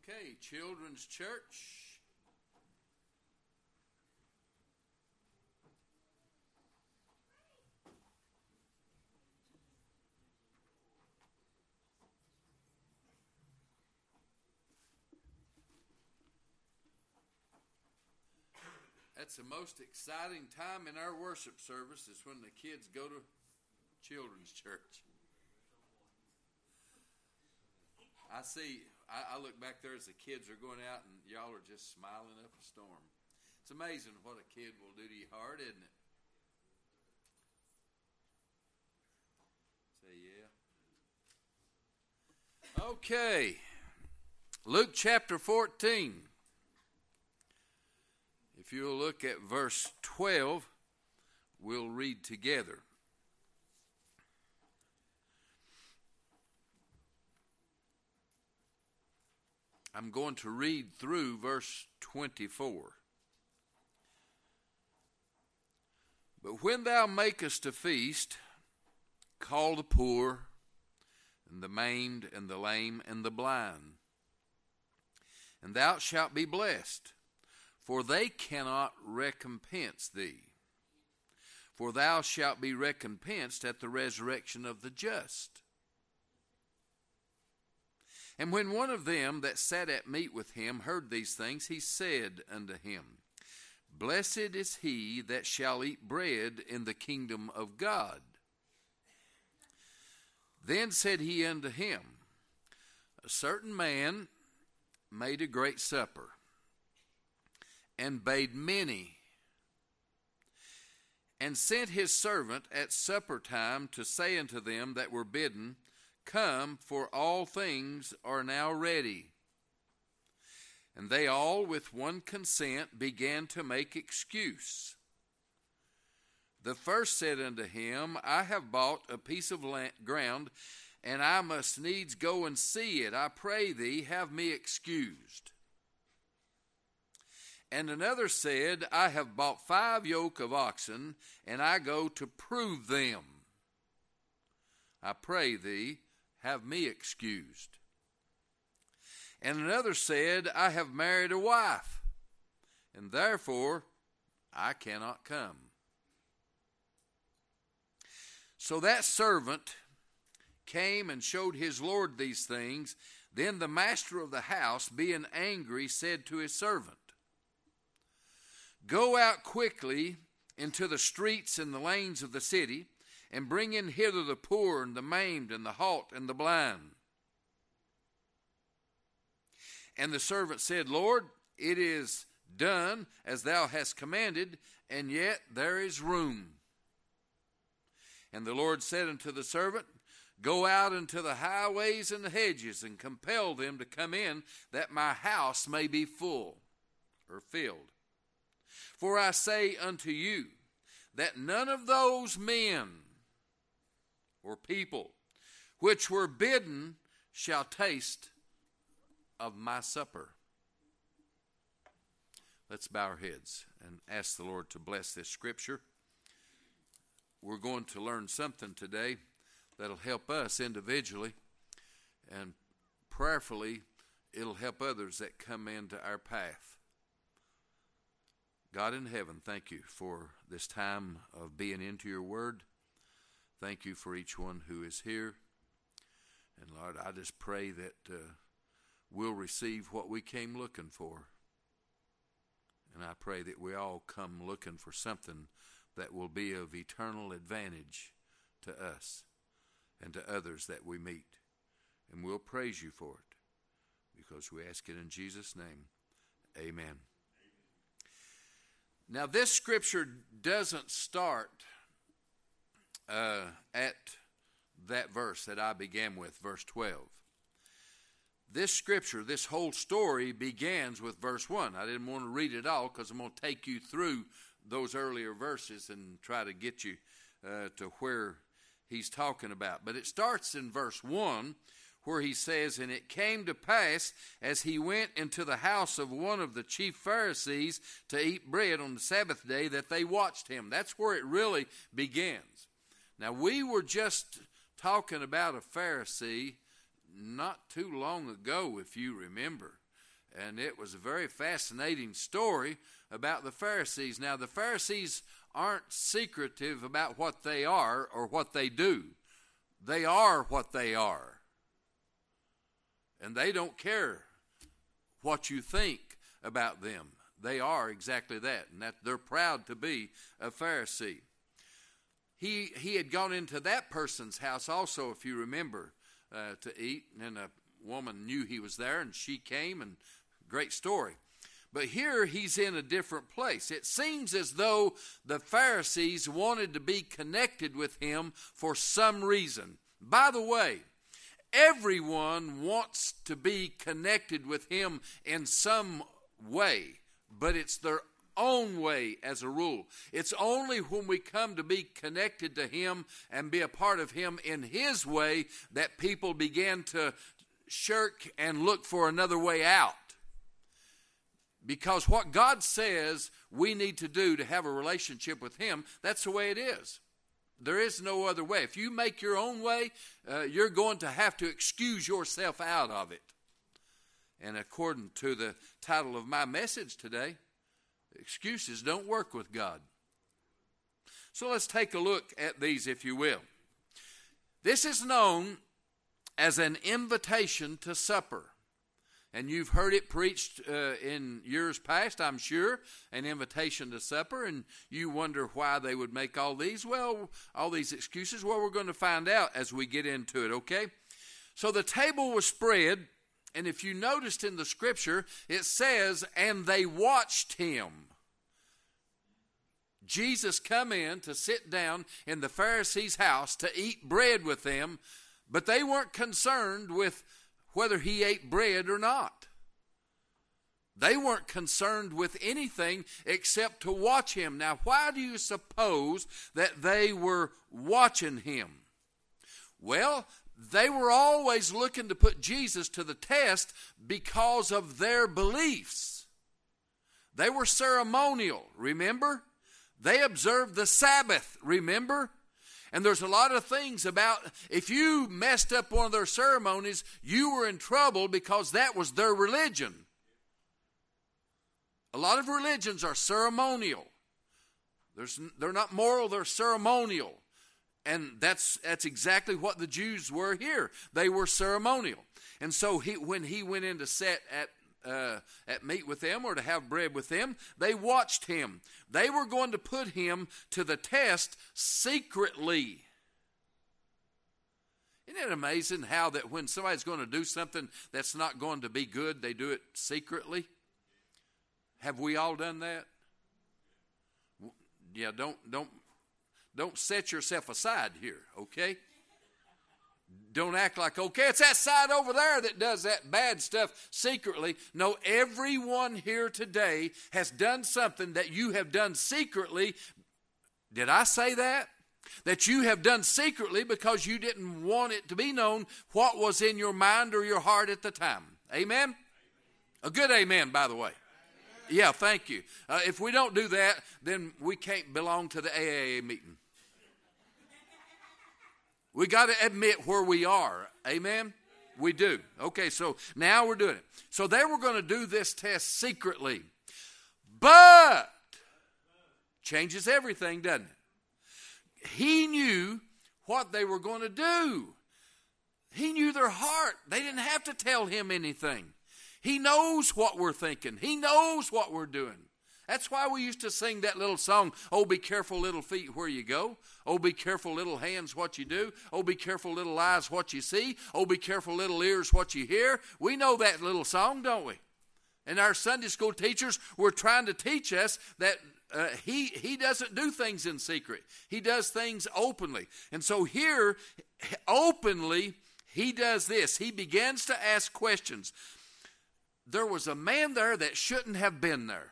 Okay, Children's Church. That's the most exciting time in our worship service is when the kids go to Children's Church. I look back there as the kids are going out and y'all are just smiling up a storm. It's amazing what a kid will do to your heart, isn't it? Say yeah. Okay. Luke chapter 14. If you'll look at verse 12, we'll read together. I'm going to read through verse 24. But when thou makest a feast, call the poor, and the maimed, and the lame, and the blind, and thou shalt be blessed. For they cannot recompense thee. For thou shalt be recompensed at the resurrection of the just. And when one of them that sat at meat with him heard these things, he said unto him, Blessed is he that shall eat bread in the kingdom of God. Then said he unto him, A certain man made a great supper, and bade many, and sent his servant at supper time to say unto them that were bidden, Come, for all things are now ready. And they all with one consent began to make excuse. The first said unto him, I have bought a piece of ground, and I must needs go and see it. I pray thee, have me excused. And another said, I have bought 5 yoke of oxen, and I go to prove them. I pray thee, have me excused. And another said, I have married a wife, and therefore I cannot come. So that servant came and showed his Lord these things. Then the master of the house, being angry, said to his servant, Go out quickly into the streets and the lanes of the city, and bring in hither the poor and the maimed and the halt and the blind. And the servant said, Lord, it is done as thou hast commanded, and yet there is room. And the Lord said unto the servant, Go out into the highways and the hedges, and compel them to come in, that my house may be full, or filled. For I say unto you, that none of those men or people which were bidden shall taste of my supper. Let's bow our heads and ask the Lord to bless this scripture. We're going to learn something today that'll help us individually, and prayerfully it'll help others that come into our path. God in heaven, thank you for this time of being into your word. Thank you for each one who is here. And Lord, I just pray that we'll receive what we came looking for. And I pray that we all come looking for something that will be of eternal advantage to us and to others that we meet. And we'll praise you for it, because we ask it in Jesus' name. Amen. Now, this scripture doesn't start at that verse that I began with, verse 12. This scripture, this whole story begins with verse 1. I didn't want to read it all because I'm going to take you through those earlier verses and try to get you to where he's talking about. But it starts in verse 1, where he says, And it came to pass, as he went into the house of one of the chief Pharisees to eat bread on the Sabbath day, that they watched him. That's where it really begins. Now, we were just talking about a Pharisee not too long ago, if you remember. And it was a very fascinating story about the Pharisees. Now, the Pharisees aren't secretive about what they are or what they do. They are what they are. And they don't care what you think about them. They are exactly that. And that they're proud to be a Pharisee. He had gone into that person's house also, if you remember, to eat. And a woman knew he was there, and she came, and great story. But here he's in a different place. It seems as though the Pharisees wanted to be connected with him for some reason. By the way, everyone wants to be connected with him in some way, but it's their own way as a rule. It's only when we come to be connected to him and be a part of him in his way that people begin to shirk and look for another way out. Because what God says we need to do to have a relationship with him, that's the way it is. There is no other way. If you make your own way, you're going to have to excuse yourself out of it. And according to the title of my message today, excuses don't work with God. So let's take a look at these, if you will. This is known as an invitation to supper. And you've heard it preached in years past, I'm sure, an invitation to supper. And you wonder why they would make all these. Well, all these excuses. Well, we're going to find out as we get into it, okay? So the table was spread. And if you noticed in the scripture, it says, and they watched him. Jesus come in to sit down in the Pharisees' house to eat bread with them. But they weren't concerned with whether he ate bread or not. They weren't concerned with anything except to watch him. Now, why do you suppose that they were watching him? Well, they were always looking to put Jesus to the test because of their beliefs. They were ceremonial, remember? They observed the Sabbath, remember? And there's a lot of things about, if you messed up one of their ceremonies, you were in trouble because that was their religion. A lot of religions are ceremonial. They're not moral, they're ceremonial. And that's exactly what the Jews were here. They were ceremonial. And so when he went in to sit at meat with them or to have bread with them, they watched him. They were going to put him to the test secretly. Isn't it amazing how that when somebody's going to do something that's not going to be good, they do it secretly? Have we all done that? Yeah, don't set yourself aside here, okay? Don't act like, okay, it's that side over there that does that bad stuff secretly. No, everyone here today has done something that you have done secretly. Did I say that? That you have done secretly because you didn't want it to be known what was in your mind or your heart at the time. Amen? A good amen, by the way. Yeah, thank you. If we don't do that, then we can't belong to the AAA meeting. We got to admit where we are. Amen? We do. Okay, so now we're doing it. So they were going to do this test secretly. But changes everything, doesn't it? He knew what they were going to do. He knew their heart. They didn't have to tell him anything. He knows what we're thinking. He knows what we're doing. That's why we used to sing that little song, oh, be careful, little feet, where you go. Oh, be careful, little hands, what you do. Oh, be careful, little eyes, what you see. Oh, be careful, little ears, what you hear. We know that little song, don't we? And our Sunday school teachers were trying to teach us that he doesn't do things in secret. He does things openly. And so here, openly, he does this. He begins to ask questions. There was a man there that shouldn't have been there.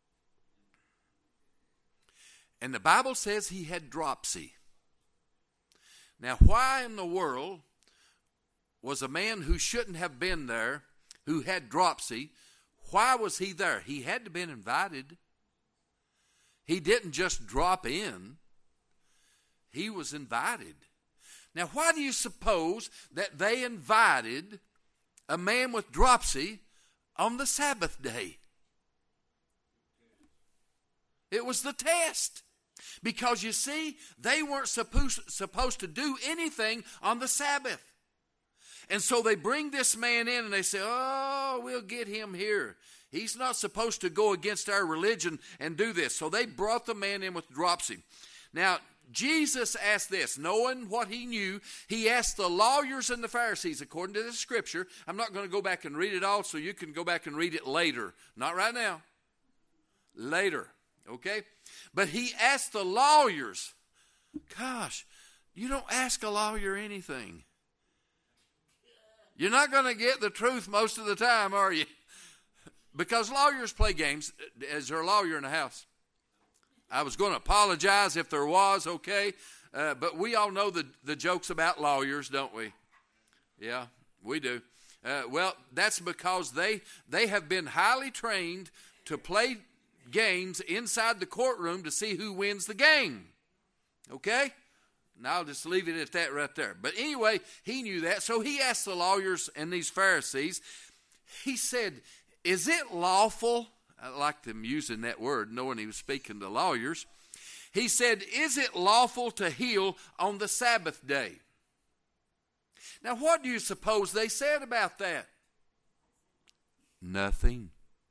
And the Bible says he had dropsy. Now, why in the world was a man who shouldn't have been there, who had dropsy, why was he there? He had to have been invited. He didn't just drop in. He was invited. Now, why do you suppose that they invited a man with dropsy on the Sabbath day. It was the test. Because you see, they weren't supposed to do anything on the Sabbath. And so they bring this man in and they say, oh, we'll get him here. He's not supposed to go against our religion and do this. So they brought the man in with dropsy. Now, Jesus asked this, knowing what he knew, he asked the lawyers and the Pharisees, according to the scripture. I'm not going to go back and read it all, so you can go back and read it later. Not right now. Later. Okay? But he asked the lawyers, gosh, you don't ask a lawyer anything. You're not going to get the truth most of the time, are you? Because lawyers play games. Is there a lawyer in the house? I was going to apologize if there was, okay? But we all know the jokes about lawyers, don't we? Yeah, we do. Well, that's because they have been highly trained to play games inside the courtroom to see who wins the game. Okay? Now I'll just leave it at that right there. But anyway, he knew that. So he asked the lawyers and these Pharisees, he said, is it lawful? I like them using that word, knowing he was speaking to lawyers. He said, is it lawful to heal on the Sabbath day? Now, what do you suppose they said about that? Nothing.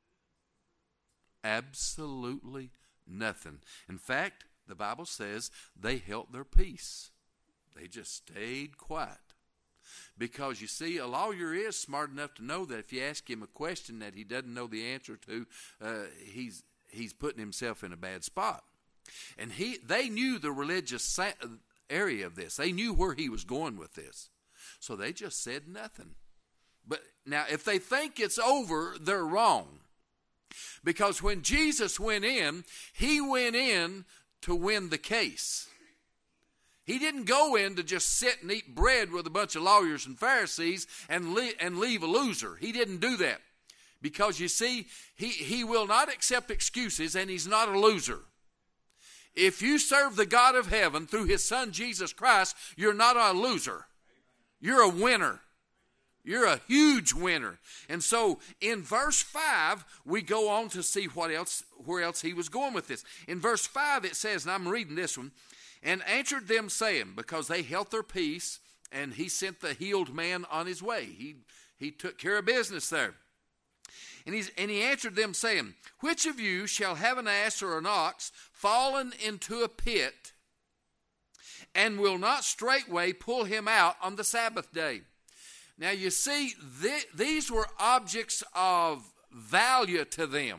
Absolutely nothing. In fact, the Bible says they held their peace. They just stayed quiet. Because you see, a lawyer is smart enough to know that if you ask him a question that he doesn't know the answer to, he's putting himself in a bad spot. And they knew the religious area of this. They knew where he was going with this. So they just said nothing. But now, if they think it's over, they're wrong. Because when Jesus went in, he went in to win the case. He didn't go in to just sit and eat bread with a bunch of lawyers and Pharisees and leave a loser. He didn't do that. Because you see, he will not accept excuses, and he's not a loser. If you serve the God of heaven through his son Jesus Christ, you're not a loser. You're a winner. You're a huge winner. And so in verse 5, we go on to see where else he was going with this. In verse 5 it says, and I'm reading this one, and answered them saying, because they held their peace, and he sent the healed man on his way. He took care of business there. And he answered them saying, which of you shall have an ass or an ox fallen into a pit, and will not straightway pull him out on the Sabbath day? Now you see, these were objects of value to them.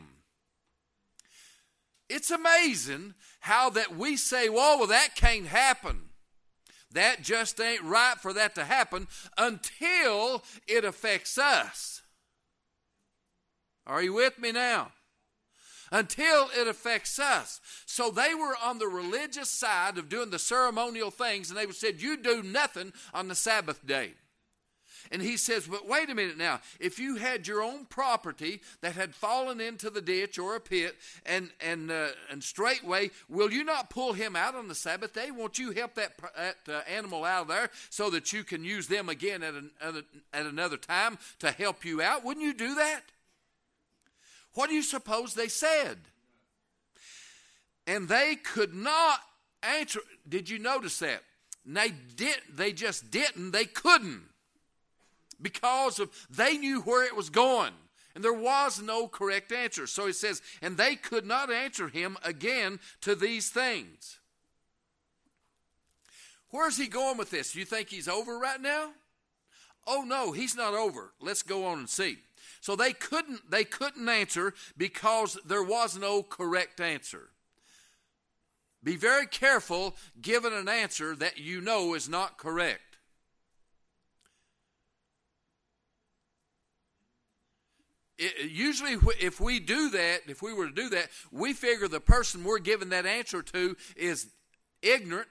It's amazing how that we say, well, that can't happen. That just ain't right for that to happen until it affects us. Are you with me now? Until it affects us. So they were on the religious side of doing the ceremonial things, and they said, you do nothing on the Sabbath day. And he says, but wait a minute now. If you had your own property that had fallen into the ditch or a pit, and straightway, will you not pull him out on the Sabbath day? Won't you help that animal out of there so that you can use them again at another time to help you out? Wouldn't you do that? What do you suppose they said? And they could not answer. Did you notice that? They just didn't. They couldn't. Because they knew where it was going. And there was no correct answer. So he says, and they could not answer him again to these things. Where's he going with this? You think he's over right now? Oh no, he's not over. Let's go on and see. So they couldn't answer because there was no correct answer. Be very careful giving an answer that you know is not correct. Usually if we were to do that, we figure the person we're giving that answer to is ignorant,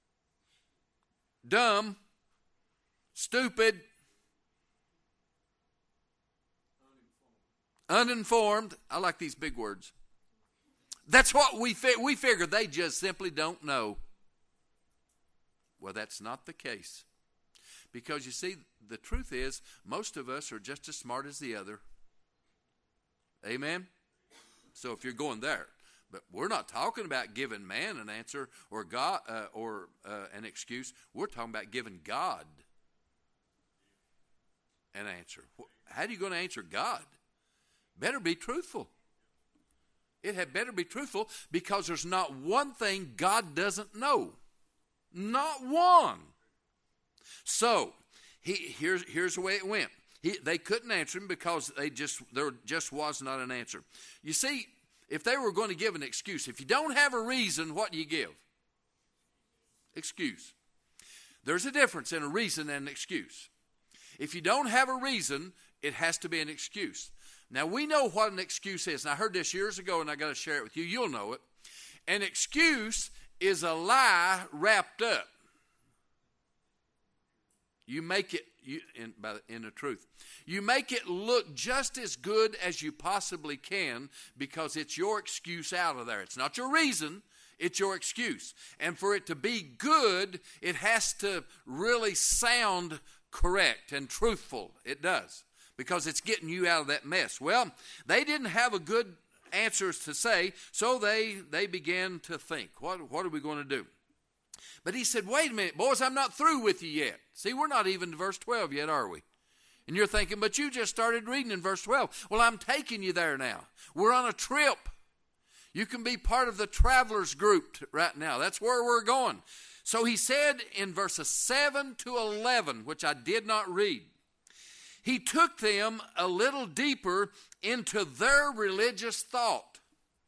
dumb, stupid, uninformed. I like these big words. That's what we figure. They just simply don't know. Well, that's not the case. Because you see, the truth is, most of us are just as smart as the other. Amen? So if you're going there. But we're not talking about giving man an answer or God or an excuse. We're talking about giving God an answer. How are you going to answer God? Better be truthful. It had better be truthful, because there's not one thing God doesn't know. Not one. So here's the way it went. They couldn't answer him because there just was not an answer. You see, if they were going to give an excuse, if you don't have a reason, what do you give? Excuse. There's a difference in a reason and an excuse. If you don't have a reason, it has to be an excuse. Now, we know what an excuse is. And I heard this years ago, and I got to share it with you. You'll know it. An excuse is a lie wrapped up. You make it in the truth. You make it look just as good as you possibly can, because it's your excuse out of there. It's not your reason. It's your excuse. And for it to be good, it has to really sound correct and truthful. It does. Because it's getting you out of that mess. Well, they didn't have a good answers to say, so they began to think, what are we going to do? But he said, wait a minute, boys, I'm not through with you yet. See, we're not even to verse 12 yet, are we? And you're thinking, but you just started reading in verse 12. Well, I'm taking you there now. We're on a trip. You can be part of the travelers group right now. That's where we're going. So he said in verses 7 to 11, which I did not read, he took them a little deeper into their religious thought.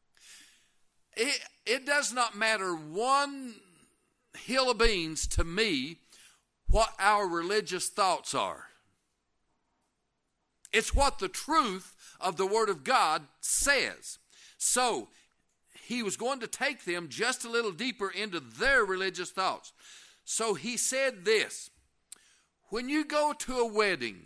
It does not matter one hill of beans to me what our religious thoughts are. It's what the truth of the Word of God says. So he was going to take them just a little deeper into their religious thoughts. So he said this: when you go to a wedding,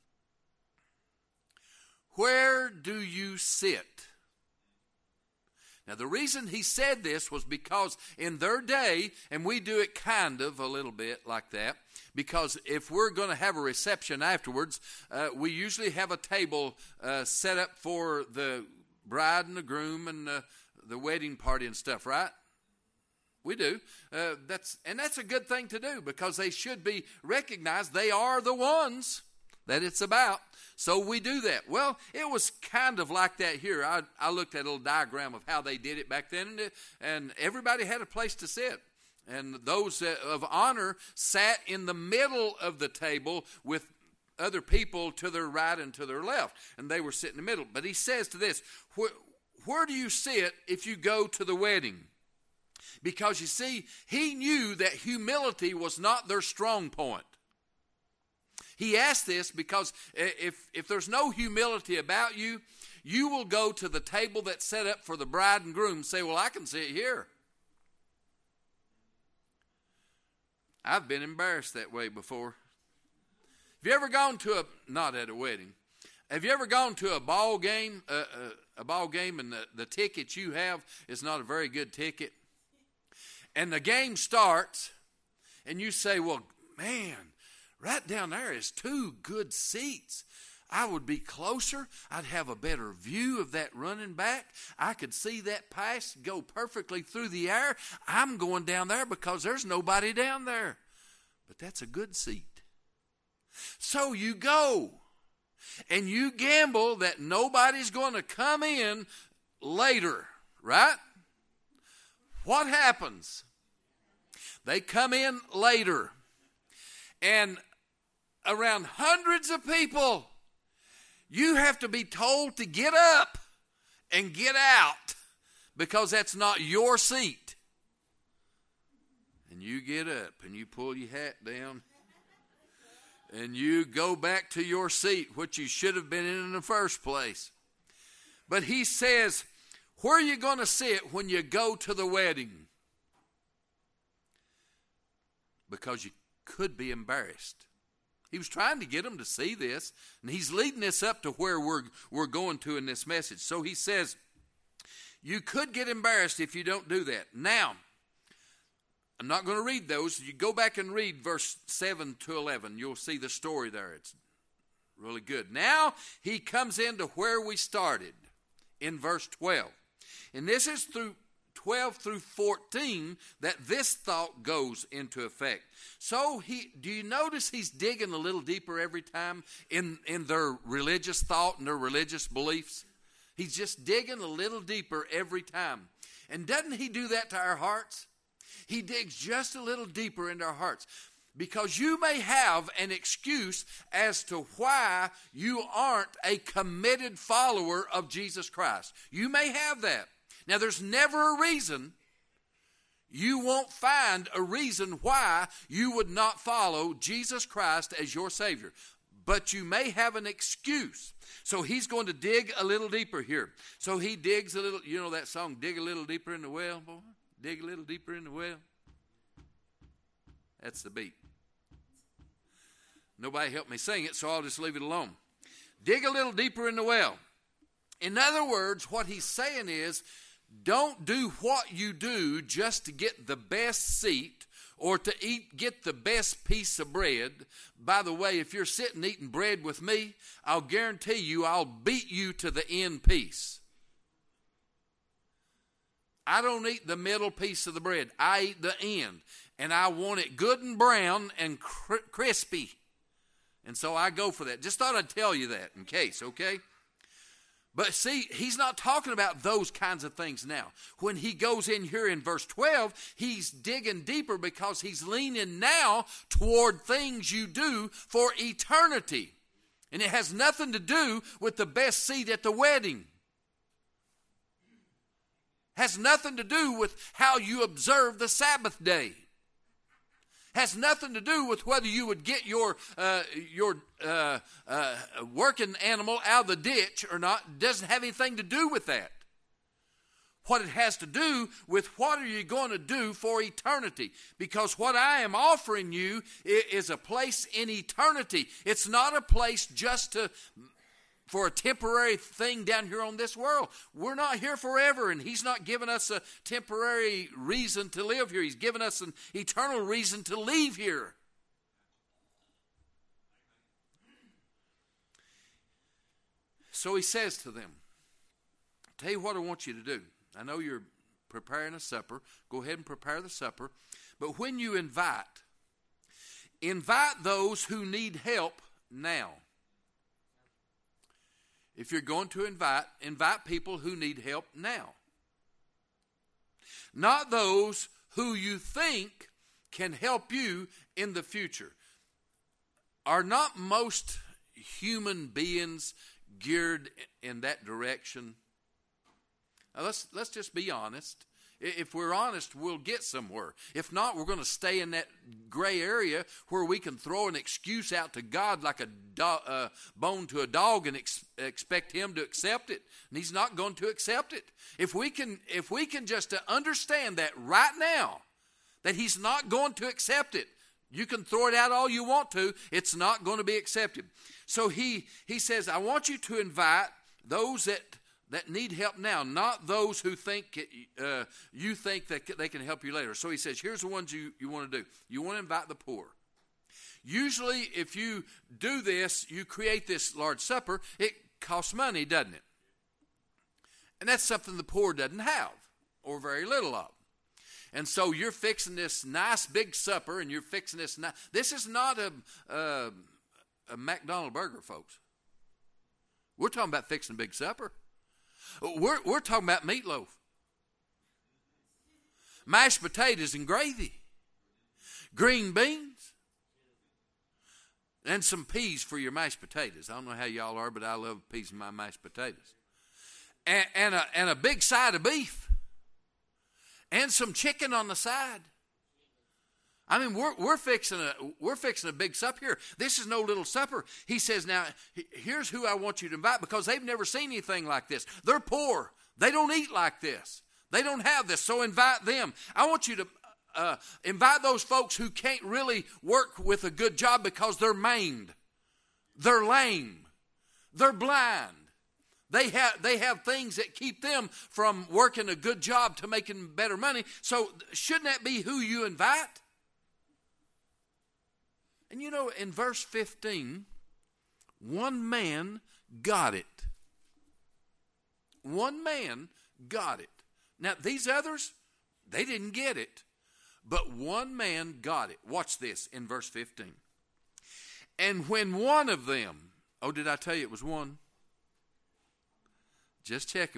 where do you sit? Now, the reason he said this was because in their day, and we do it kind of a little bit like that, because if we're going to have a reception afterwards, we usually have a table set up for the bride and the groom and the wedding party and stuff, right? We do. That's a good thing to do, because they should be recognized. They are the ones that it's about. So we do that. Well, it was kind of like that here. I looked at a little diagram of how they did it back then, and everybody had a place to sit. And those of honor sat in the middle of the table with other people to their right and to their left. And they were sitting in the middle. But he says to this, where do you sit if you go to the wedding? Because you see, he knew that humility was not their strong point. He asked this because if there's no humility about you, you will go to the table that's set up for the bride and groom and say, well, I can sit here. I've been embarrassed that way before. Have you ever gone to not at a wedding, have you ever gone to a ball game, and the ticket you have is not a very good ticket? And the game starts, and you say, well, man, right down there is 2 good seats. I would be closer. I'd have a better view of that running back. I could see that pass go perfectly through the air. I'm going down there because there's nobody down there. But that's a good seat. So you go, and you gamble that nobody's going to come in later, right? What happens? They come in later. And around hundreds of people, you have to be told to get up and get out, because that's not your seat. And you get up and you pull your hat down and you go back to your seat, which you should have been in the first place. But he says, where are you going to sit when you go to the wedding? Because you could be embarrassed. He was trying to get them to see this, and he's leading this up to where we're going to in this message. So he says, you could get embarrassed if you don't do that. Now, I'm not going to read those. You go back and read verse 7 to 11. You'll see the story there. It's really good. Now he comes into where we started. in verse 12. And this is through 12 through 14 that this thought goes into effect. So do you notice he's digging a little deeper every time in their religious thought and their religious beliefs? He's just digging a little deeper every time. And doesn't he do that to our hearts? He digs just a little deeper into our hearts. Because you may have an excuse as to why you aren't a committed follower of Jesus Christ. You may have that. Now, there's never a reason. You won't find a reason why you would not follow Jesus Christ as your Savior. But you may have an excuse. So he's going to dig a little deeper here. So he digs a little, you know that song, Dig a Little Deeper in the Well, boy? Dig a little deeper in the well. That's the beat. Nobody helped me sing it, so I'll just leave it alone. Dig a little deeper in the well. In other words, what he's saying is, don't do what you do just to get the best seat or to get the best piece of bread. By the way, if you're sitting eating bread with me, I'll guarantee you I'll beat you to the end piece. I don't eat the middle piece of the bread. I eat the end. And I want it good and brown and crispy. And so I go for that. Just thought I'd tell you that in case, okay? But see, he's not talking about those kinds of things now. When he goes in here in verse 12, he's digging deeper because he's leaning now toward things you do for eternity. And it has nothing to do with the best seat at the wedding. Has nothing to do with how you observe the Sabbath day. Has nothing to do with whether you would get your working animal out of the ditch or not. Doesn't have anything to do with that. What it has to do with what are you going to do for eternity. Because what I am offering you is a place in eternity. It's not a place just for a temporary thing down here on this world. We're not here forever, and he's not giving us a temporary reason to live here. He's given us an eternal reason to leave here. So he says to them, tell you what I want you to do. I know you're preparing a supper. Go ahead and prepare the supper. But when you invite those who need help now. If you're going to invite people who need help now. Not those who you think can help you in the future. Are not most human beings geared in that direction? Now let's just be honest. If we're honest, we'll get somewhere. If not, we're going to stay in that gray area where we can throw an excuse out to God like a bone to a dog and expect him to accept it. And he's not going to accept it. If we can just understand that right now, that he's not going to accept it. You can throw it out all you want to. It's not going to be accepted. So he says, I want you to invite those that need help now, not those who think you think that they can help you later. So he says, here's the ones you want to do. You want to invite the poor. Usually, if you do this, you create this large supper, it costs money, doesn't it? And that's something the poor doesn't have, or very little of. And so you're fixing this nice big supper, and you're fixing this nice. This is not a McDonald's burger, folks. We're talking about fixing a big supper. We're talking about meatloaf, mashed potatoes and gravy, green beans, and some peas for your mashed potatoes. I don't know how y'all are, but I love peas in my mashed potatoes. And a big side of beef, and some chicken on the side. I mean, we're fixing a big supper here. This is no little supper. He says, now, here's who I want you to invite because they've never seen anything like this. They're poor. They don't eat like this. They don't have this, so invite them. I want you to invite those folks who can't really work with a good job because they're maimed. They're lame. They're blind. They have things that keep them from working a good job to making better money. So shouldn't that be who you invite? And you know, in verse 15, one man got it. One man got it. Now, these others, they didn't get it. But one man got it. Watch this in verse 15. And when one of them, oh, did I tell you it was one? Just check.